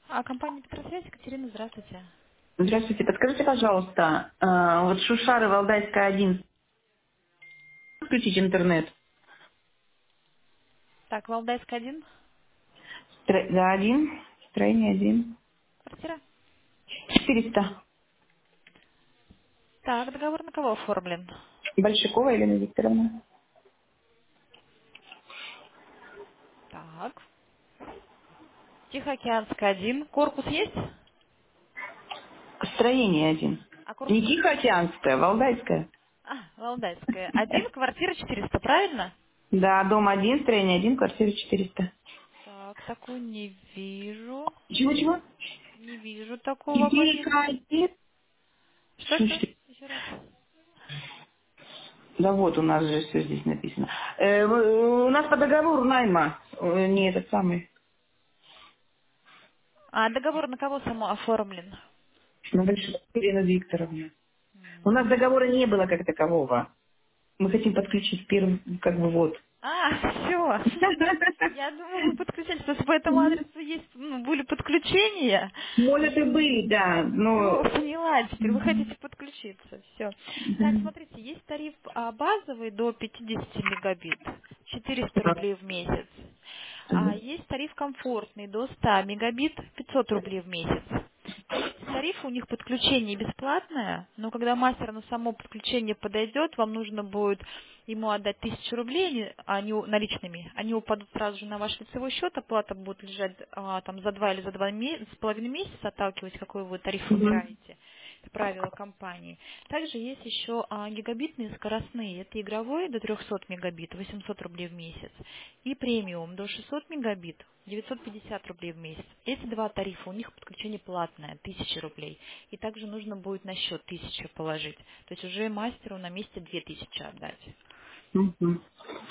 Компания Петросвязь, Екатерина, здравствуйте. Здравствуйте, подскажите, пожалуйста, вот Шушары, Валдайская, 1, включить интернет. Так, Валдайская 1, Да, 1, строение 1. квартира. 400. Так, договор на кого оформлен? Большакова Елена Викторовна. Так, Тихоокеанская 1, корпус есть? Строение 1. Не Корпус? Тихоокеанская, Валдайская. Валдайская 1, квартира 400, правильно? Да, дом 1, строение 1, квартира 400. Так, такую не вижу. Чего-чего? Не вижу такого по ней. 4К1. Что? Еще раз. Да вот, у нас же все здесь написано. У нас по договору найма, не этот самый, Договор на кого само оформлен? на Большакова Елена Викторовна. У нас М. договора не было как такового. Мы хотим подключить первый, как бы вот. Все. Я думала, вы подключались, потому что по этому адресу есть, были подключения. Может и были, да, Все, но... поняла, теперь вы хотите подключиться. Все. Так, смотрите, есть тариф базовый до 50 мегабит, 400 рублей в месяц. Есть тариф комфортный до 100 мегабит, 500 рублей в месяц. Эти тарифы, у них подключение бесплатное, но когда мастер на само подключение подойдет, вам нужно будет ему отдать 1000 рублей, они наличными, они упадут сразу же на ваш лицевой счет, оплата будет лежать там за 2 или за 2,5 месяца, отталкиваясь, какой вы тариф Мгм. выбираете. Это правило компании. Также есть еще гигабитные скоростные. Это игровой до 300 мегабит, 800 рублей в месяц. И премиум до 600 мегабит, 950 рублей в месяц. Эти два тарифа, у них подключение платное, 1000 рублей. И также нужно будет на счет 1000 положить. То есть уже мастеру на месте 2000 отдать. Мгм.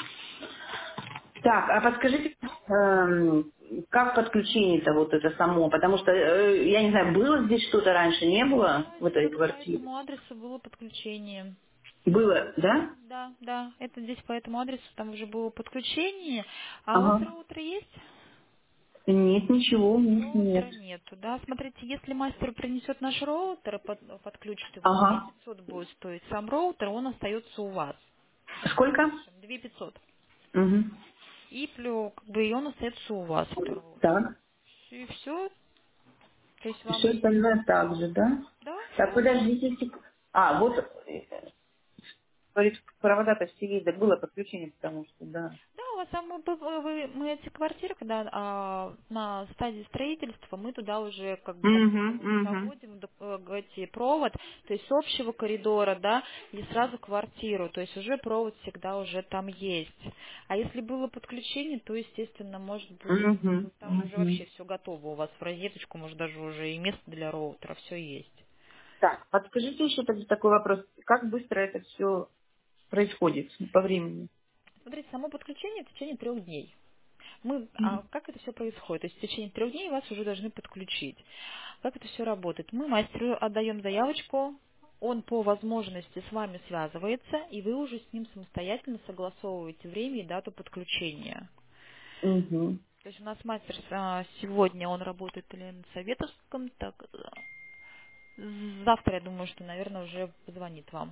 Так, а подскажите, как подключение-то вот это само? Потому что, я не знаю, было здесь что-то раньше, не было Да, в здесь этой вот по квартире? этому адресу было подключение. Было, да? Да, это здесь по этому адресу, там уже было подключение. А у вас Ага. роутер есть? Нет, ничего у них нет. Роутера нету, да. Смотрите, если мастер принесет наш роутер и подключит его, Ага. 2500 будет стоить сам роутер, он остается у вас. Сколько? Нашим, 2500. Угу. И плюс, и он остается у вас, это роутер. Так. И все. То есть И вам все есть... остальное так же, да? Да, Так, да. подождите. Вот говорит, провода-то все есть, да было подключение, потому что, да. Да, у вас там мы эти квартиры, когда на стадии строительства, мы туда уже как бы Угу, насосоводы угу. проводим, эти провод, то есть с общего коридора, да, и сразу в квартиру, то есть уже провод всегда уже там есть. А если было подключение, то, естественно, может быть, Угу, там уже угу. вообще все готово у вас в розеточку, может даже уже и место для роутера, все есть. Так, подскажите еще тогда такой вопрос. Как быстро это все происходит по времени? Смотрите, само подключение в течение 3 дней. Мгм. Как это все происходит? То есть в течение 3 дней вас уже должны подключить. Как это все работает? Мы мастеру отдаем заявочку, он по возможности с вами связывается, и вы уже с ним самостоятельно согласовываете время и дату подключения. Мгм. То есть у нас мастер сегодня, он работает или на Советовском, так, завтра, я думаю, что, наверное, уже позвонит вам.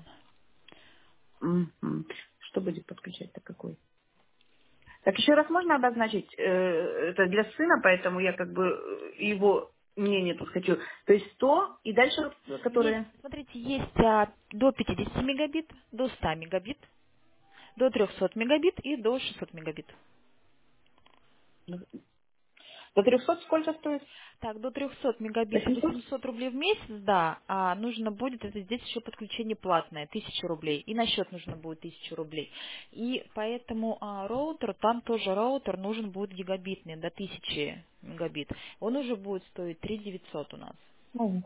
Мгм. Что будет подключать-то какой? Так, еще раз можно обозначить? Это для сына, поэтому я как бы его мнение тут хочу. То есть 100 и дальше, Есть, которые... смотрите, есть до 50 мегабит, до 100 мегабит, до 300 мегабит и до 600 мегабит. До 300 сколько стоит? Так, до 300 мегабит 800? 800 рублей в месяц, да, а нужно будет, это здесь еще подключение платное, 1000 рублей, и на счет нужно будет 1000 рублей. И поэтому роутер, там тоже роутер нужен будет гигабитный, до 1000 мегабит. Он уже будет стоить 3900 у нас. Ну,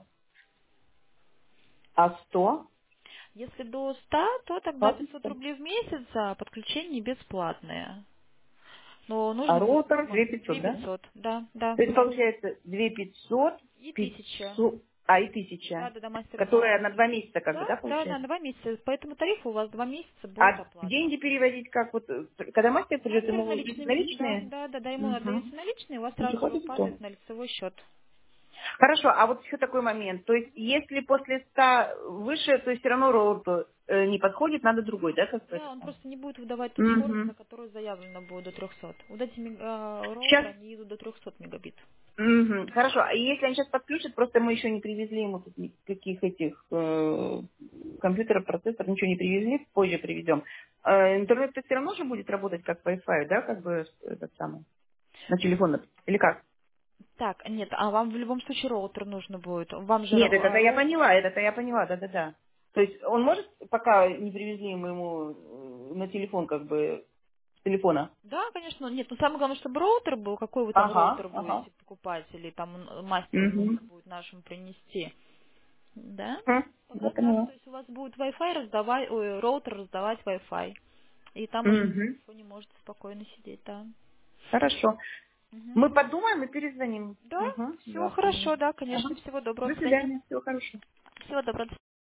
а 100? Если до 100, то тогда 500 Пожалуйста. рублей в месяц, а подключение бесплатное. Но А нужно будет роутер минимум 2500, да? 2500, да, да, То есть да. получается 2500, И 1000. 500, и Да, 1000, да, да, мастер которая сам. на 2 месяца как бы, Да, да, да, да, получается? на 2 месяца. По этому тарифу у вас 2 месяца будет А оплата. деньги переводить как вот, когда мастер придет, Мастер ему выдать наличными, да, наличные? да, да, да, ему Угу. отдаются наличные, у вас И сразу же приходит и то. падает на лицевой счет. Хорошо, а вот еще такой момент. То есть, если после 100 выше, то есть все равно роутер не подходит, надо другой, да, как бы это Да, он самое? просто не будет выдавать ту скорость, Угу. на которую заявлено будет до 300. Вот эти Сейчас, роутеры, они идут до 300 мегабит. хорошо, а если они сейчас подключат, просто мы еще не привезли ему тут никаких этих компьютеров, процессоров, ничего не привезли, позже привезем. Интернет все равно же будет работать как Wi-Fi, да, как бы этот самый, на телефон, или как? Так, нет, а вам в любом случае роутер нужно будет. Вам же Нет, это-то я роутер. поняла, это-то я поняла, да-да-да. То есть он может, пока не привезли мы ему на телефон, как бы, с телефона? Да, конечно. Нет, но самое главное, чтобы роутер был. Какой вы там Ага, роутер ага. будете покупать? Или там мастеру Угу. нужно будет нашему принести? Да? Я Пока так. поняла. То есть у вас будет Wi-Fi раздавать, роутер раздавать Wi-Fi. И там уже на Угу. телефоне можете спокойно сидеть, да. Хорошо. Мгм. Мы подумаем и перезвоним. Да, Угу. все Завтра. хорошо, да, Ага. конечно. Всего доброго, До до свидания. свидания. Всего хорошего. Всего доброго.